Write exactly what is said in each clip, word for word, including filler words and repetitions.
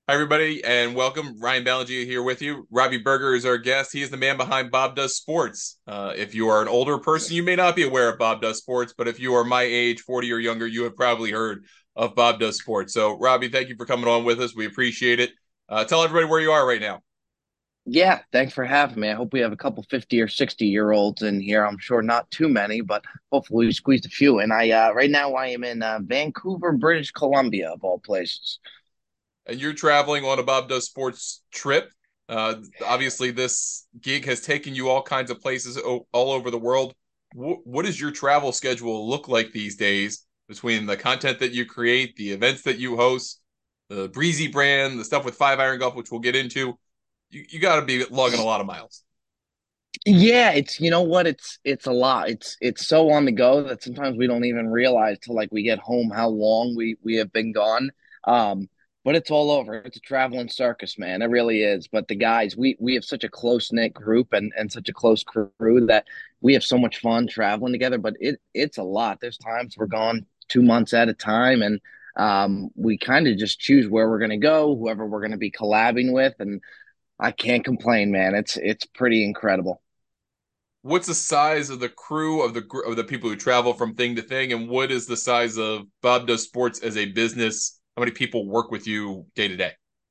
Hi, everybody, and welcome. Ryan Ballingia here with you. Robbie Berger is our guest. He is the man behind Bob Does Sports. Uh, if you are an older person, you may not be aware of Bob Does Sports, but if you are my age, forty or younger, you have probably heard of Bob Does Sports. So, Robbie, thank you for coming on with us. We appreciate it. Uh, tell everybody where you are right now. Yeah, thanks for having me. I hope we have a couple fifty or sixty year olds in here. I'm sure not too many, but hopefully we squeezed a few. And I uh right now I am in uh, Vancouver, British Columbia of all places. And you're traveling on a Bob Does Sports trip. Uh, obviously, this gig has taken you all kinds of places all over the world. What does your travel schedule look like these days between the content that you create, the events that you host, the Breezy brand, the stuff with Five Iron Golf, which we'll get into? You, you got to be lugging a lot of miles. Yeah, it's you know what, it's it's a lot. It's it's so on the go that sometimes we don't even realize till like we get home how long we we have been gone. Um, but it's all over. It's a traveling circus, man. It really is. But the guys, we we have such a close knit group and and such a close crew that we have so much fun traveling together. But it it's a lot. There's times we're gone two months at a time, and um, we kind of just choose where we're gonna go, whoever we're gonna be collabing with, and I can't complain, man. It's it's pretty incredible. What's the size of the crew of the of the people who travel from thing to thing, and what is the size of Bob Does Sports as a business? How many people work with you day to day?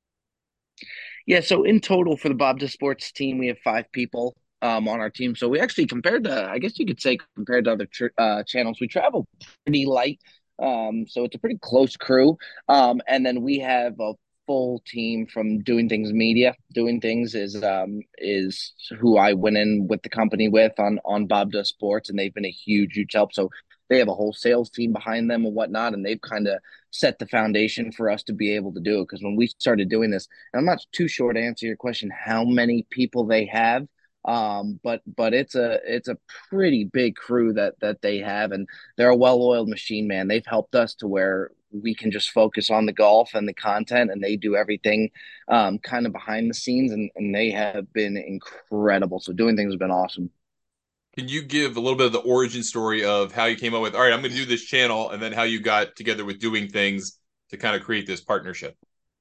Yeah, so in total for the Bob to Sports team, we have five people um, on our team. So we actually, compared to, I guess you could say, compared to other tr uh, channels, we travel pretty light. Um, so it's a pretty close crew. Um, and then we have a full team from Doing Things Media. Doing Things is um, is who I went in with the company with on on Bob Does Sports, and they've been a huge, huge help. So they have a whole sales team behind them and whatnot, and they've kind of set the foundation for us to be able to do it. Because when we started doing this, I'm not too sure to answer your question how many people they have, um, but but it's a it's a pretty big crew that that they have, and they're a well-oiled machine, man. They've helped us to where we can just focus on the golf and the content, and they do everything um, kind of behind the scenes, and, and they have been incredible. So Doing Things has been awesome. Can you give a little bit of the origin story of how you came up with, all right, I'm going to do this channel, and then how you got together with Doing Things to kind of create this partnership?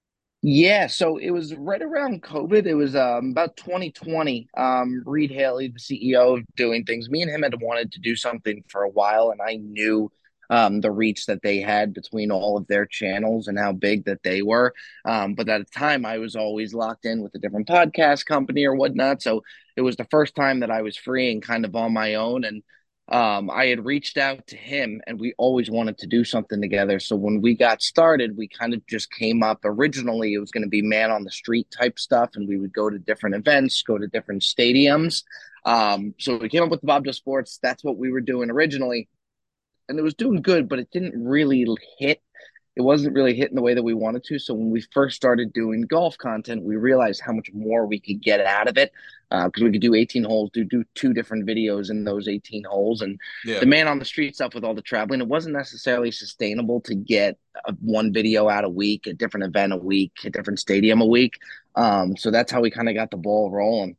Yeah, so it was right around COVID. It was um, about twenty twenty. Um, Reed Haley, the C E O of Doing Things, me and him had wanted to do something for a while, and I knew um, the reach that they had between all of their channels and how big that they were. Um, but at the time, I was always locked in with a different podcast company or whatnot. So it was the first time that I was free and kind of on my own. And um, I had reached out to him and we always wanted to do something together. So when we got started, we kind of just came up. Originally, it was going to be man on the street type stuff, and we would go to different events, go to different stadiums. Um, so we came up with the Bob Does Sports. That's what we were doing originally, and it was doing good, but it didn't really hit. It wasn't really hitting the way that we wanted to. So when we first started doing golf content, we realized how much more we could get out of it because uh, we could do eighteen holes, do do two different videos in those eighteen holes, and the Yeah. man on the street stuff with all the traveling. It wasn't necessarily sustainable to get a, one video out a week, a different event a week, a different stadium a week. Um, so that's how we kind of got the ball rolling.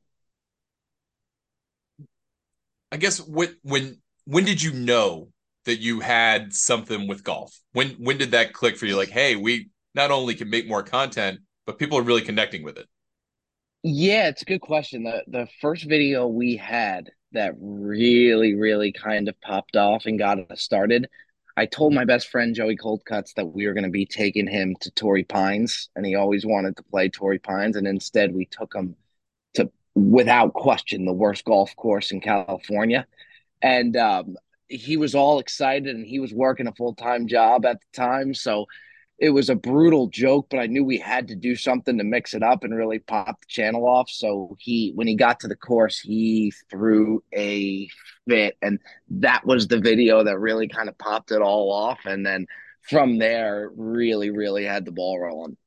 I guess what when when did you know that you had something with golf? When when did that click for you? Like, hey, we not only can make more content, but people are really connecting with it. Yeah, it's a good question. The the first video we had that really, really kind of popped off and got us started. I told my best friend Joey Coldcuts that we were going to be taking him to Torrey Pines, and he always wanted to play Torrey Pines, and instead we took him to, without question, the worst golf course in California. And um, he was all excited, and he was working a full time job at the time, so it was a brutal joke, but I knew we had to do something to mix it up and really pop the channel off. So he, when he got to the course, he threw a fit, and that was the video that really kind of popped it all off. And then from there, really, really had the ball rolling.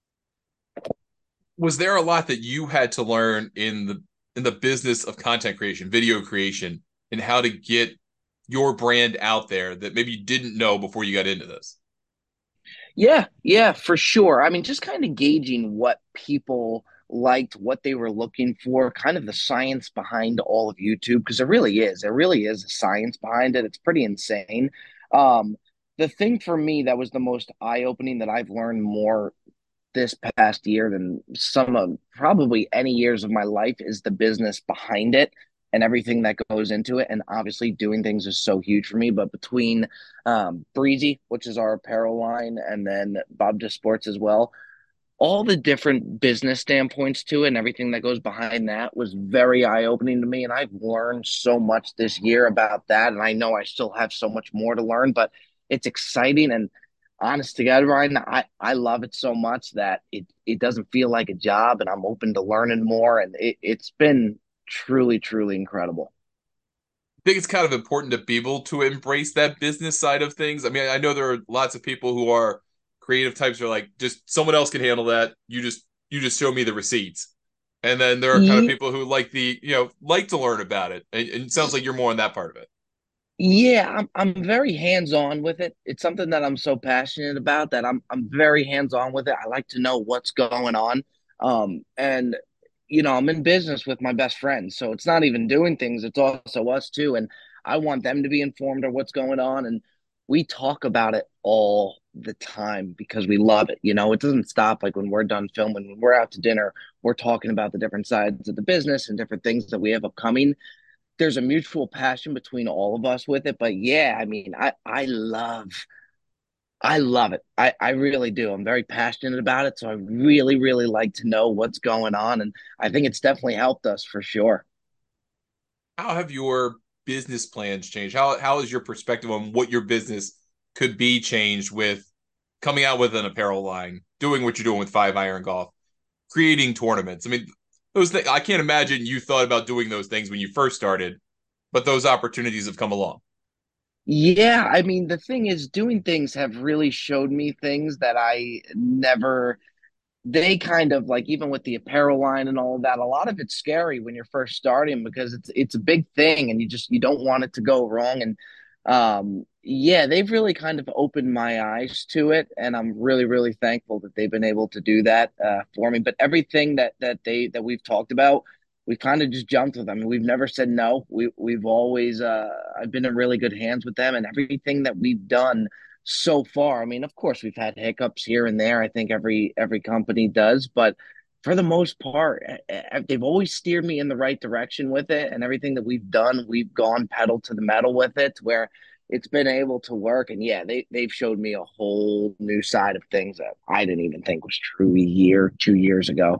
Was there a lot that you had to learn in the in the business of content creation, video creation, and how to get your brand out there that maybe you didn't know before you got into this? Yeah, yeah, for sure. I mean, just kind of gauging what people liked, what they were looking for, kind of the science behind all of YouTube, because it really is. There really is a science behind it. It's pretty insane. Um, the thing for me that was the most eye-opening that I've learned more this past year than some of probably any years of my life is the business behind it and everything that goes into it. And obviously, doing things is so huge for me. But between um, Breezy, which is our apparel line, and then Bob Just Sports as well, all the different business standpoints to it and everything that goes behind that was very eye-opening to me, and I've learned so much this year about that, and I know I still have so much more to learn, but it's exciting. And honest to God, Ryan, I, I love it so much that it, it doesn't feel like a job, and I'm open to learning more, and it, it's been truly, truly incredible. I think it's kind of important to be able to embrace that business side of things. I mean, I know there are lots of people who are creative types who are like, just someone else can handle that. You just you just show me the receipts. And then there are kind of Ye- people who like the, you know, like to learn about it. And, and it sounds like you're more on that part of it. Yeah, I'm I'm very hands-on with it. It's something that I'm so passionate about that I'm I'm very hands-on with it. I like to know what's going on. Um, and you know, I'm in business with my best friends, so it's not even doing things, it's also us too. And I want them to be informed of what's going on. And we talk about it all the time because we love it. You know, it doesn't stop like when we're done filming, when we're out to dinner, we're talking about the different sides of the business and different things that we have upcoming. There's a mutual passion between all of us with it. But yeah, I mean, I I love I love it. I I really do. I'm very passionate about it, so I really really like to know what's going on, and I think it's definitely helped us for sure. How have your business plans changed? How how is your perspective on what your business could be changed with coming out with an apparel line, doing what you're doing with Five Iron Golf, creating tournaments? I mean, those things, I can't imagine you thought about doing those things when you first started, but those opportunities have come along. Yeah, I mean, the thing is, doing things have really showed me things that I never they kind of like, even with the apparel line and all of that, a lot of it's scary when you're first starting because it's it's a big thing and you just you don't want it to go wrong. And um yeah, they've really kind of opened my eyes to it, and I'm really really thankful that they've been able to do that uh for me. But everything that that they that we've talked about, we've kind of just jumped with them. We've never said no. We we've always uh I've been in really good hands with them, and everything that we've done so far. I mean, of course, we've had hiccups here and there. I think every every company does, but for the most part, eh, eh, they've always steered me in the right direction with it. And everything that we've done, we've gone pedal to the metal with it, where it's been able to work. And yeah, they they've showed me a whole new side of things that I didn't even think was true a year, two years ago.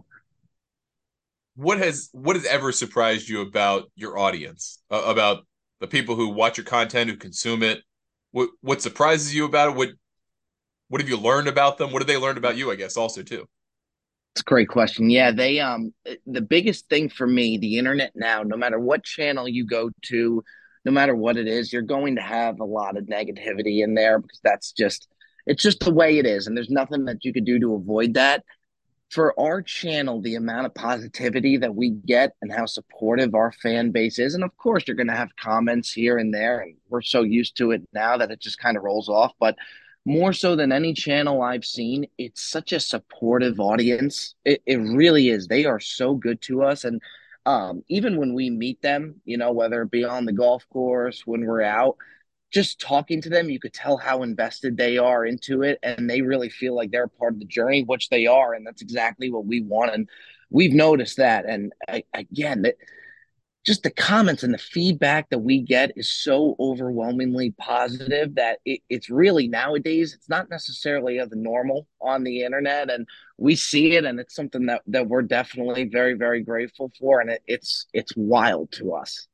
What has what has ever surprised you about your audience, uh, about the people who watch your content, who consume it? What what surprises you about it? What what have you learned about them? What have they learned about you? I guess also too. It's a great question. Yeah, they um the biggest thing for me, the internet now, no matter what channel you go to, no matter what it is, you're going to have a lot of negativity in there because that's just it's just the way it is, and there's nothing that you could do to avoid that. For our channel, the amount of positivity that we get and how supportive our fan base is, and of course you're going to have comments here and there, and we're so used to it now that it just kind of rolls off. But more so than any channel I've seen, it's such a supportive audience. It, it really is. They are so good to us. And um, even when we meet them, you know, whether it be on the golf course, when we're out, just talking to them, you could tell how invested they are into it, and they really feel like they're part of the journey, which they are, and that's exactly what we want. And we've noticed that. And I, again, that just the comments and the feedback that we get is so overwhelmingly positive that it, it's really nowadays it's not necessarily of the normal on the internet, and we see it, and it's something that that we're definitely very very grateful for, and it, it's it's wild to us.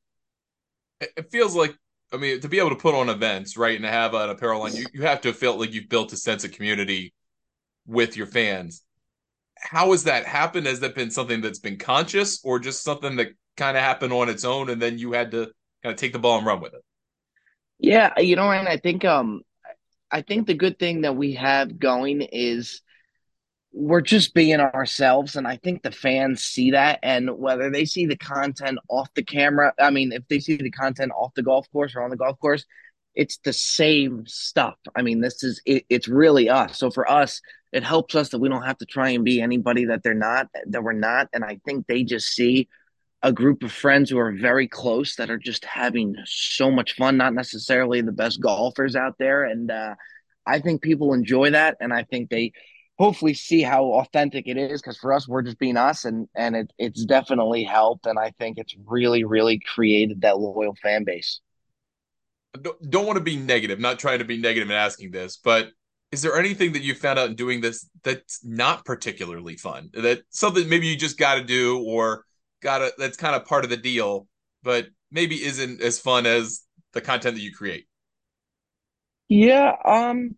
It feels like, I mean, to be able to put on events, right, and to have an apparel line, you, you have to feel like you've built a sense of community with your fans. How has that happened? Has that been something that's been conscious or just something that kind of happened on its own and then you had to kind of take the ball and run with it? Yeah, you know, and I think um I think the good thing that we have going is we're just being ourselves, and I think the fans see that. And whether they see the content off the camera, I mean, if they see the content off the golf course or on the golf course, it's the same stuff. I mean, this is it, it's really us. So for us, it helps us that we don't have to try and be anybody that they're not, that we're not. And I think they just see a group of friends who are very close that are just having so much fun, not necessarily the best golfers out there. And uh, I think people enjoy that. And I think they hopefully see how authentic it is, because for us we're just being us, and and it, it's definitely helped, and I think it's really really created that loyal fan base. don't, don't want to be negative, not trying to be negative in asking this, but is there anything that you found out in doing this that's not particularly fun? That something maybe you just got to do or got to that's kind of part of the deal, but maybe isn't as fun as the content that you create. Yeah, um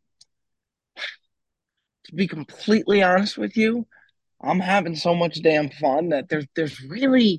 to be completely honest with you, I'm having so much damn fun that there's there's really,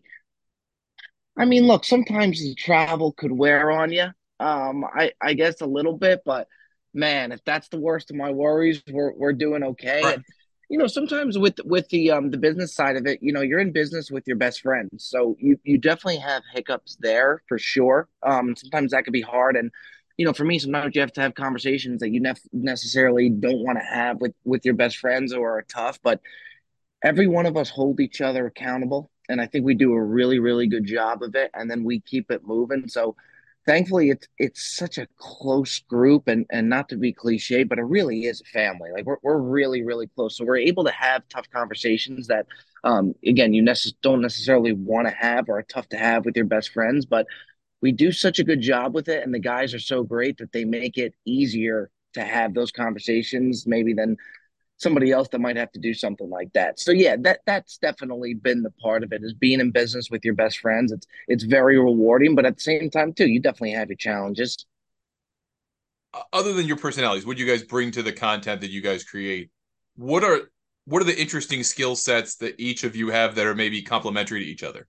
I mean, look, sometimes the travel could wear on you. Um, I I guess a little bit, but man, if that's the worst of my worries, we're we're doing okay. Right. And you know, sometimes with with the um the business side of it, you know, you're in business with your best friends, so you you definitely have hiccups there for sure. Um, sometimes that could be hard, and you know, for me, sometimes you have to have conversations that you nef- necessarily don't want to have with with your best friends or are tough, but every one of us hold each other accountable, and I think we do a really really good job of it, and then we keep it moving. So thankfully it's it's such a close group, and and not to be cliche, but it really is a family. Like we're, we're really really close, so we're able to have tough conversations that um again you necess- don't necessarily want to have or are tough to have with your best friends, but we do such a good job with it, and the guys are so great that they make it easier to have those conversations maybe than somebody else that might have to do something like that. So yeah, that that's definitely been the part of it, is being in business with your best friends. It's it's very rewarding, but at the same time too, you definitely have your challenges. Other than your personalities, what you guys bring to the content that you guys create, what are what are the interesting skill sets that each of you have that are maybe complementary to each other?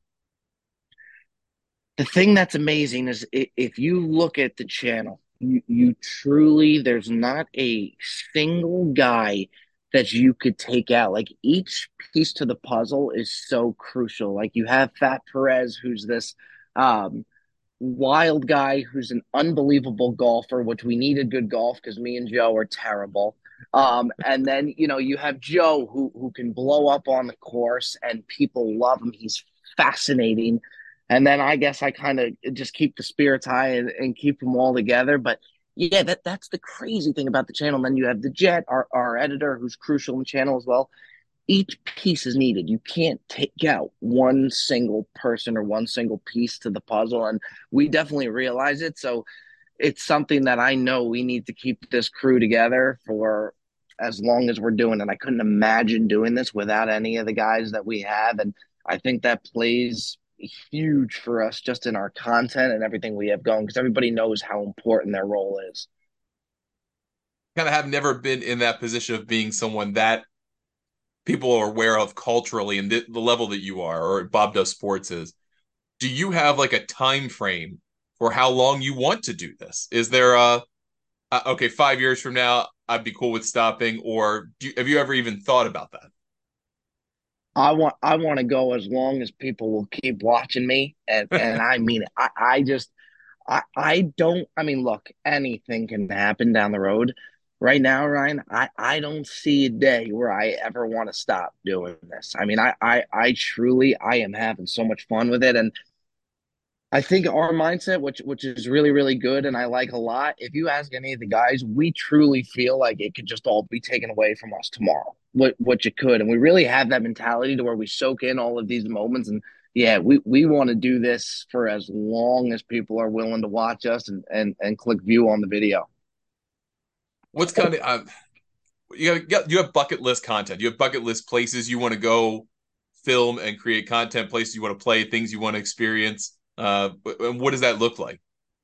The thing that's amazing is if you look at the channel, you, you truly, there's not a single guy that you could take out. Like each piece to the puzzle is so crucial. Like you have Fat Perez, who's this um wild guy who's an unbelievable golfer, which we needed good golf because me and Joe are terrible. Um, and then you know you have Joe who who can blow up on the course and people love him. He's fascinating. And then I guess I kind of just keep the spirits high and, and keep them all together. But yeah, that that's the crazy thing about the channel. And then you have the Jet, our our editor, who's crucial in the channel as well. Each piece is needed. You can't take out one single person or one single piece to the puzzle. And we definitely realize it. So it's something that I know we need to keep this crew together for as long as we're doing it. I couldn't imagine doing this without any of the guys that we have. And I think that plays huge for us just in our content and everything we have going, because everybody knows how important their role is. Kind of have never been in that position of being someone that people are aware of culturally and the, the level that you are or Bob Does Sports is. Do you have like a time frame for how long you want to do this? Is there a uh, okay, five years from now, I'd be cool with stopping, or do you, have you ever even thought about that? I want I want to go as long as people will keep watching me, and and I mean it. I I just I I don't, I mean look, anything can happen down the road. Right now, Ryan, I I don't see a day where I ever want to stop doing this. I mean, I I I truly I am having so much fun with it, and I think our mindset, which which is really really good, and I like a lot. If you ask any of the guys, we truly feel like it could just all be taken away from us tomorrow, what which it could, and we really have that mentality to where we soak in all of these moments. And yeah, we we want to do this for as long as people are willing to watch us and and and click view on the video. What's kind of uh, you have you have bucket list content. You have bucket list places you want to go film and create content, places you want to play, things you want to experience. Uh, and what does that look like?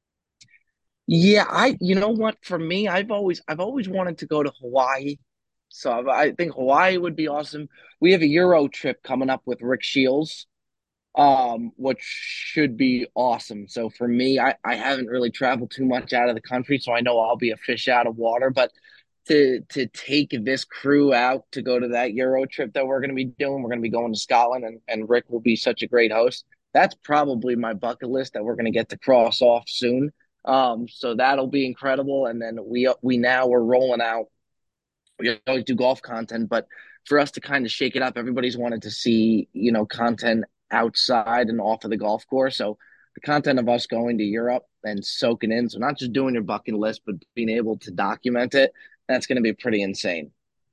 Yeah, I you know what? For me, I've always I've always wanted to go to Hawaii. So I, I think Hawaii would be awesome. We have a Euro trip coming up with Rick Shields, um, which should be awesome. So for me, I, I haven't really traveled too much out of the country, so I know I'll be a fish out of water. But to to take this crew out to go to that Euro trip that we're going to be doing, we're going to be going to Scotland, and, and Rick will be such a great host. That's probably my bucket list that we're going to get to cross off soon. Um, so that'll be incredible. And then we we now we're rolling out. We always do golf content, but for us to kind of shake it up, everybody's wanted to see, you know, content outside and off of the golf course. So the content of us going to Europe and soaking in, so not just doing your bucket list, but being able to document it, that's going to be pretty insane.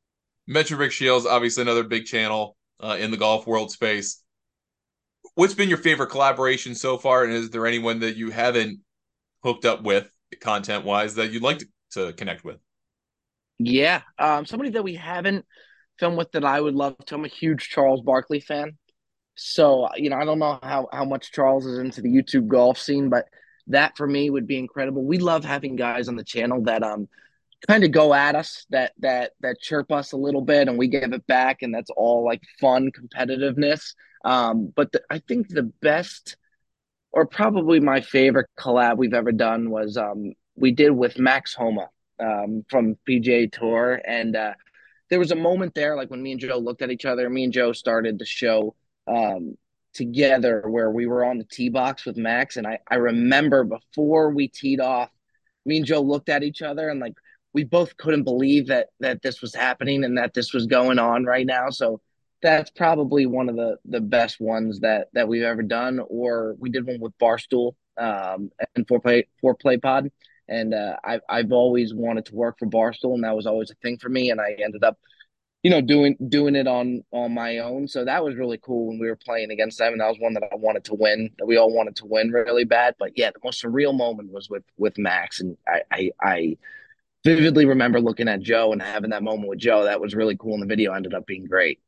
mentioned Rick Shields, obviously another big channel uh, in the golf world space. What's been your favorite collaboration so far, and is there anyone that you haven't hooked up with content wise that you'd like to, to connect with? Yeah, um, somebody that we haven't filmed with that I would love to. I'm a huge Charles Barkley fan. So, you know, I don't know how how much Charles is into the YouTube golf scene, but that for me would be incredible. We love having guys on the channel that um kind of go at us, that that that chirp us a little bit, and we give it back, and that's all like fun competitiveness. Um, but the, I think the best, or probably my favorite collab we've ever done was um we did with Max Homa um from P G A Tour, and uh, there was a moment there, like when me and Joe looked at each other. Me and Joe started the show um, together, where we were on the tee box with Max, and I I remember before we teed off, me and Joe looked at each other, and like we both couldn't believe that that this was happening and that this was going on right now. So that's probably one of the the best ones that that we've ever done. Or we did one with Barstool um, and Four Play Four Play Pod. And uh, I've I've always wanted to work for Barstool, and that was always a thing for me. And I ended up, you know, doing doing it on on my own. So that was really cool when we were playing against them, and that was one that I wanted to win. That we all wanted to win really bad. But yeah, the most surreal moment was with with Max, and I I, I vividly remember looking at Joe and having that moment with Joe. That was really cool, and the video ended up being great.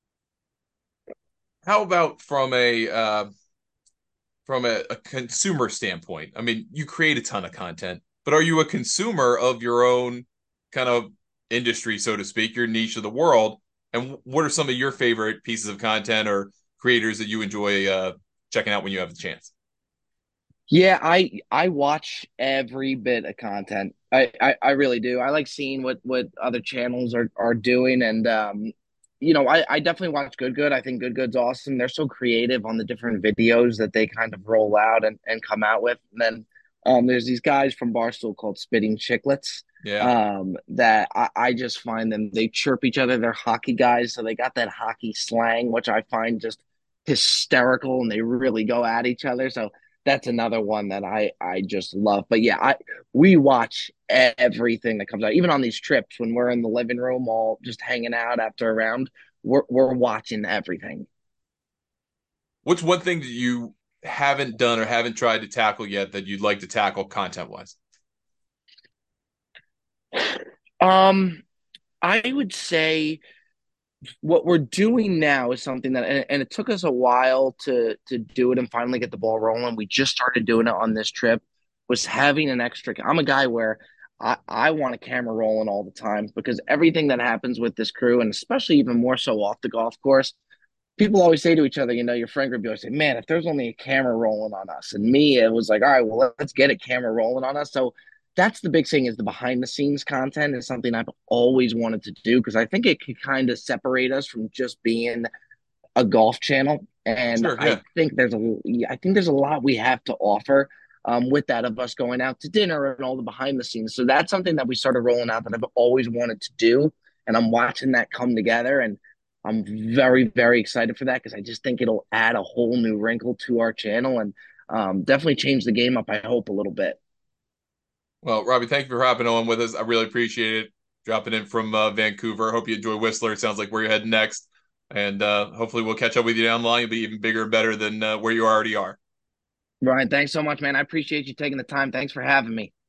How about from a uh, from a, a consumer standpoint? I mean, you create a ton of content, but are you a consumer of your own kind of industry, so to speak, your niche of the world? And what are some of your favorite pieces of content or creators that you enjoy uh, checking out when you have the chance? Yeah, I I watch every bit of content. I, I, I really do. I like seeing what what other channels are are doing, and um, you know, I, I definitely watch Good Good. I think Good Good's awesome. They're so creative on the different videos that they kind of roll out and, and come out with. And then um, there's these guys from Barstool called Spitting Chicklets. Yeah. Um, that I, I just find them. They chirp each other. They're hockey guys, so they got that hockey slang, which I find just hysterical, and they really go at each other. So that's another one that I I just love. But yeah, I we watch everything that comes out, even on these trips when we're in the living room, all just hanging out after a round. We're we're watching everything. What's one thing that you haven't done or haven't tried to tackle yet that you'd like to tackle content wise? Um, I would say what we're doing now is something that, and, and it took us a while to to do it and finally get the ball rolling. We just started doing it on this trip. Was having an extra. I'm a guy where I I want a camera rolling all the time, because everything that happens with this crew, and especially even more so off the golf course, people always say to each other, you know, your friend group, you always say, man, if there's only a camera rolling on us. And me, it was like, all right, well, let's get a camera rolling on us. So that's the big thing, is the behind the scenes content is something I've always wanted to do, because I think it can kind of separate us from just being a golf channel. And Sure, I yeah. think there's a, I think there's a lot we have to offer um, with that, of us going out to dinner and all the behind the scenes. So that's something that we started rolling out that I've always wanted to do. And I'm watching that come together. And I'm very, very excited for that, because I just think it'll add a whole new wrinkle to our channel, and um, definitely change the game up, I hope, a little bit. Well, Robbie, thank you for hopping on with us. I really appreciate it. Dropping in from uh, Vancouver. Hope you enjoy Whistler. It sounds like where you're heading next. And uh, hopefully we'll catch up with you down the line. You'll be even bigger and better than uh, where you already are. Ryan, thanks so much, man. I appreciate you taking the time. Thanks for having me.